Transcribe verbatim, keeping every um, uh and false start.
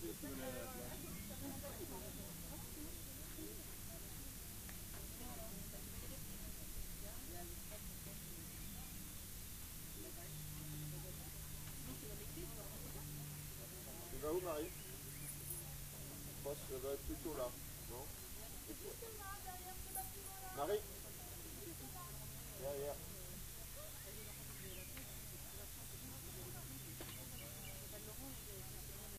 Tu vas où, Marie? Je pense que ça va être plutôt là, non? Marie? Derrière.